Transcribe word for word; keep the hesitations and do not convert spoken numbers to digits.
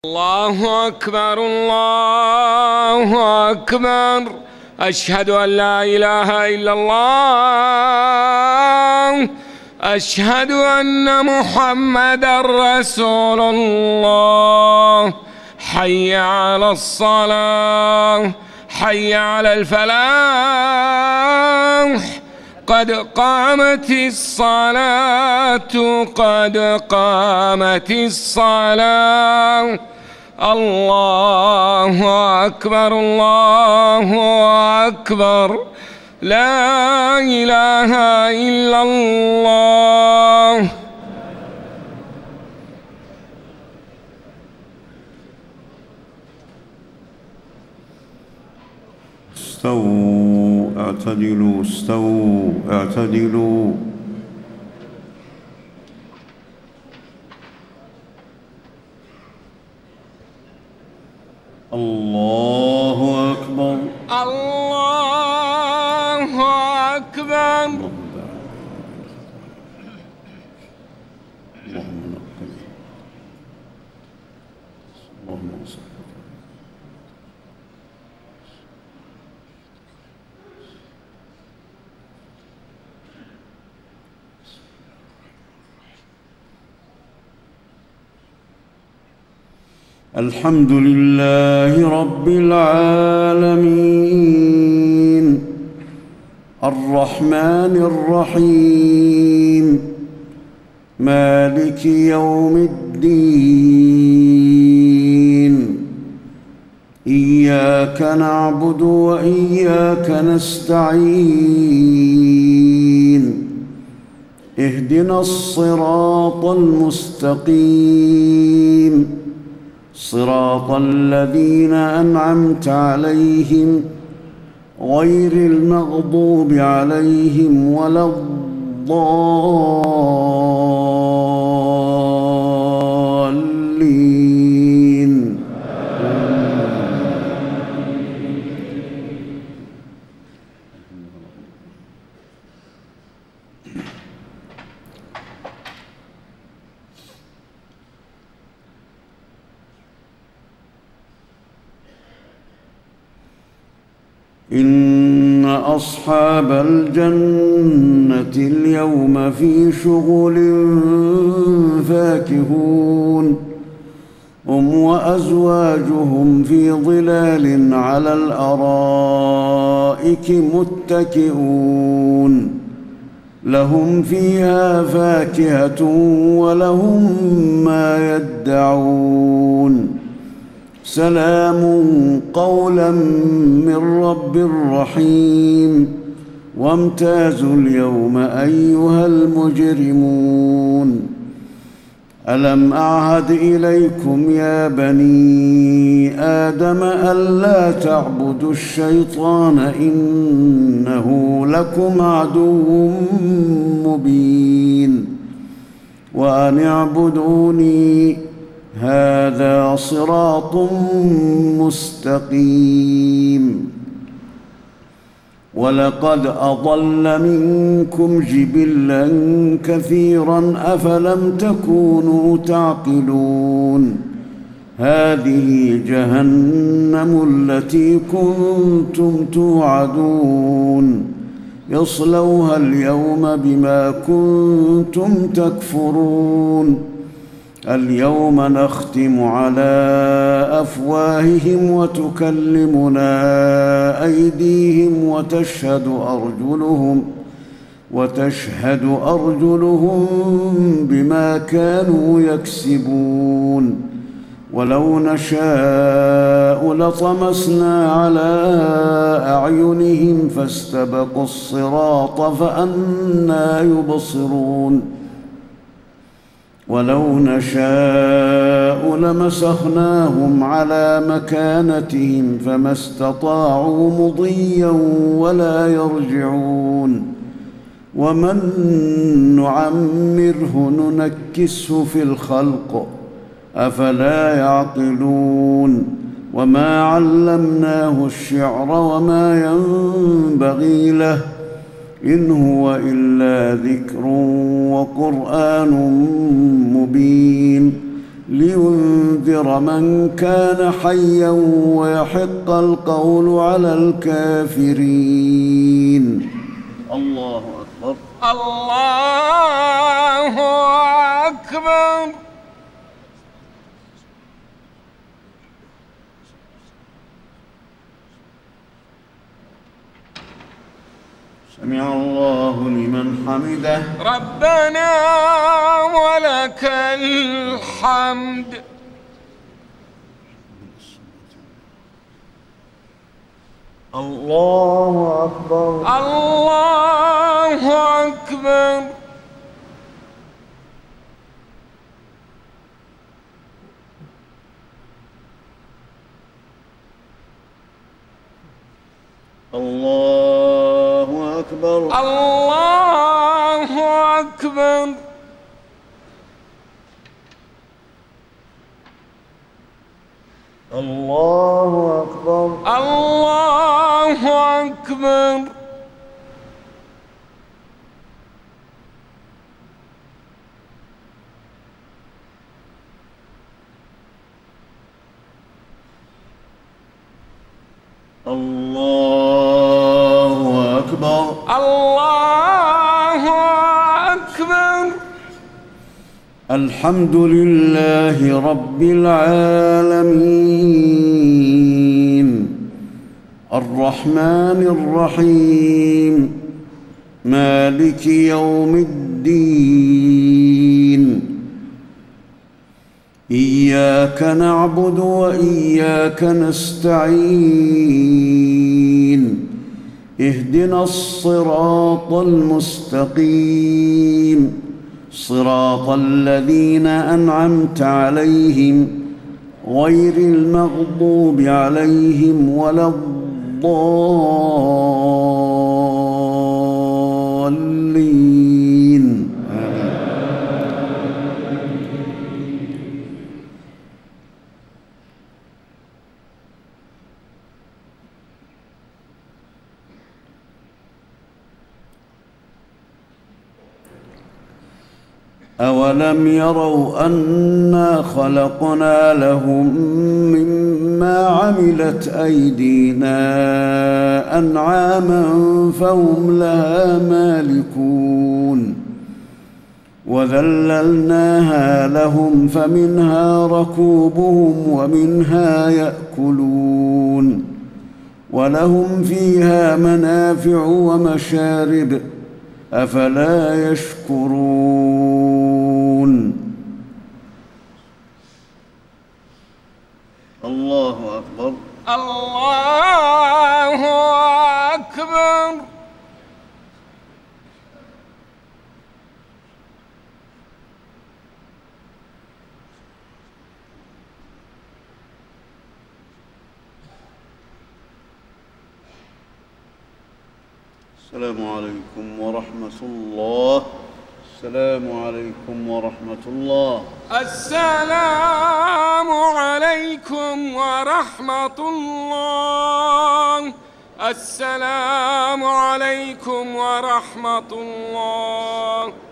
الله أكبر الله أكبر. أشهد أن لا إله إلا الله. أشهد أن محمدًا رسول الله. حي على الصلاة، حي على الفلاح، قد قامت الصلاة، قد قامت الصلاة. الله أكبر الله أكبر. لا إله إلا الله. استووا اعتدلوا استووا اعتدلوا. الله أكبر الله أكبر. اللهم نقل اللهم صل. الحمد لله رب العالمين الرحمن الرحيم مالك يوم الدين. إياك نعبد وإياك نستعين. اهدنا الصراط المستقيم صراط الذين أنعمت عليهم غير المغضوب عليهم ولا الضالين. إن أصحاب الجنة اليوم في شغل فاكهون. هم وأزواجهم في ظلال على الأرائك متكئون. لهم فيها فاكهة ولهم ما يدعون. سلام قولا من رب رحيم. وامتازوا اليوم أيها المجرمون. ألم أعهد إليكم يا بني آدم ألا تعبدوا الشيطان إنه لكم عدو مبين. وأن اعبدوني هذا صراط مستقيم. ولقد أضل منكم جبلا كثيرا أفلم تكونوا تعقلون. هذه جهنم التي كنتم توعدون. يصلوها اليوم بما كنتم تكفرون. اليوم نختم على أفواههم وتكلمنا أيديهم وتشهد أرجلهم وتشهد أرجلهم بما كانوا يكسبون. ولو نشاء لطمسنا على أعينهم فاستبقوا الصراط فأنى يبصرون. ولو نشاء لمسخناهم على مكانتهم فما استطاعوا مضيا ولا يرجعون. ومن نعمره ننكسه في الخلق أفلا يعقلون. وما علمناه الشعر وما ينبغي له إن هو إلا ذكر وقرآن مبين. لينذر من كان حيا ويحق القول على الكافرين. الله أكبر. الله أكبر. سمع الله لمن حمده. ربنا ولك الحمد. الله أكبر. الله أكبر. الله أكبر. الله أكبر. الله أكبر. الله أكبر. الله أكبر. الله أكبر. الحمد لله رب العالمين الرحمن الرحيم مالك يوم الدين إياك نعبد وإياك نستعين اهدنا الصراط المستقيم صراط الذين أنعمت عليهم غير المغضوب عليهم ولا الضالين. أولم يروا أنا خلقنا لهم مما عملت أيدينا أنعاما فهم لها مالكون وذللناها لهم فمنها ركوبهم ومنها يأكلون ولهم فيها منافع ومشارب أفلا يشكرون. الله أكبر. الله أكبر. السلام عليكم ورحمة الله. السلام عليكم ورحمة الله. السلام عليكم ورحمة الله. السلام عليكم ورحمة الله.